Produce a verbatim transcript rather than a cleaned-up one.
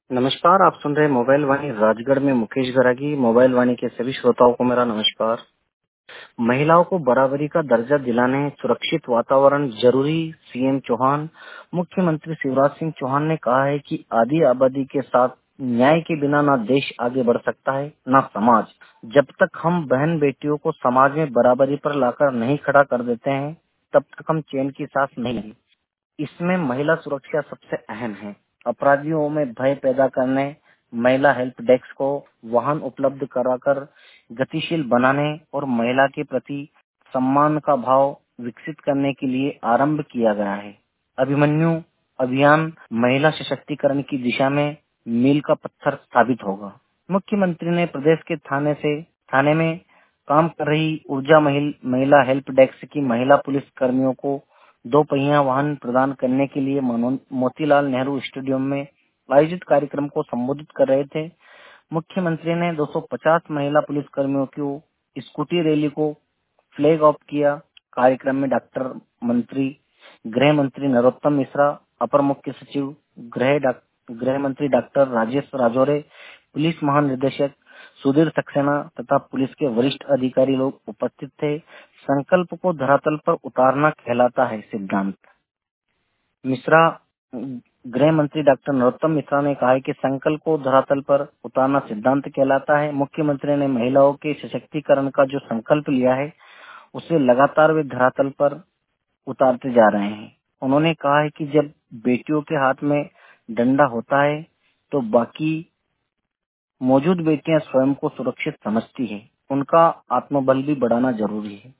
नमस्कार, आप सुन रहे हैं मोबाइल वाणी राजगढ़ में मुकेश गरागी। मोबाइल वाणी के सभी श्रोताओं को मेरा नमस्कार। महिलाओं को बराबरी का दर्जा दिलाने, सुरक्षित वातावरण जरूरी। सीएम चौहान। मुख्यमंत्री शिवराज सिंह चौहान ने कहा है कि आधी आबादी के साथ न्याय के बिना ना देश आगे बढ़ सकता है ना समाज। जब तक हम बहन बेटियों को समाज में बराबरी पर लाकर नहीं खड़ा कर देते हैं, तब तक हम चैन की सांस नहीं लेंगे। इसमें महिला सुरक्षा सबसे अहम है। अपराधियों में भय पैदा करने, महिला हेल्प डेस्क को वाहन उपलब्ध कराकर गतिशील बनाने और महिला के प्रति सम्मान का भाव विकसित करने के लिए आरंभ किया गया है। अभिमन्यु अभियान महिला सशक्तिकरण की दिशा में मील का पत्थर साबित होगा। मुख्यमंत्री ने प्रदेश के थाने से थाने में काम कर रही ऊर्जा महिल, महिला हेल्प डेस्क की महिला पुलिस कर्मियों को दो पहिया वाहन प्रदान करने के लिए मोतीलाल नेहरू स्टेडियम में आयोजित कार्यक्रम को संबोधित कर रहे थे। मुख्यमंत्री ने दो सौ पचास महिला पुलिस कर्मियों की स्कूटी रैली को फ्लैग ऑफ किया। कार्यक्रम में डॉक्टर मंत्री गृह मंत्री नरोत्तम मिश्रा, अपर मुख्य सचिव गृह गृह मंत्री डॉक्टर राजेश राजौरे, पुलिस महानिदेशक सुधीर सक्सेना तथा पुलिस के वरिष्ठ अधिकारी लोग उपस्थित थे। संकल्प को धरातल पर उतारना कहलाता है सिद्धांत। मिश्रा गृह मंत्री डॉक्टर नरोत्तम मिश्रा ने कहा है कि संकल्प को धरातल पर उतारना सिद्धांत कहलाता है। मुख्यमंत्री ने महिलाओं के सशक्तिकरण का जो संकल्प लिया है, उसे लगातार वे धरातल पर उतारते जा रहे हैं। उन्होंने कहा है कि जब बेटियों के हाथ में डंडा होता है तो बाकी मौजूद बेटियां स्वयं को सुरक्षित समझती है। उनका आत्मबल भी बढ़ाना जरूरी है।